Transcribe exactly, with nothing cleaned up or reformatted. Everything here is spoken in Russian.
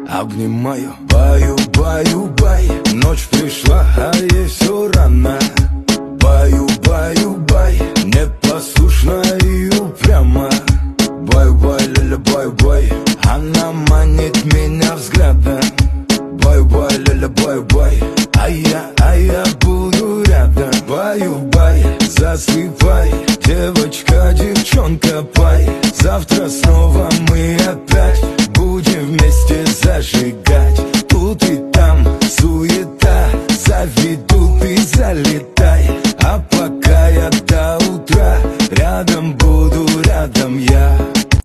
обнимаю. Баю, баю, бай, ночь пришла, а ей все рано. Баю, баю, бай, непослушная и упрямая.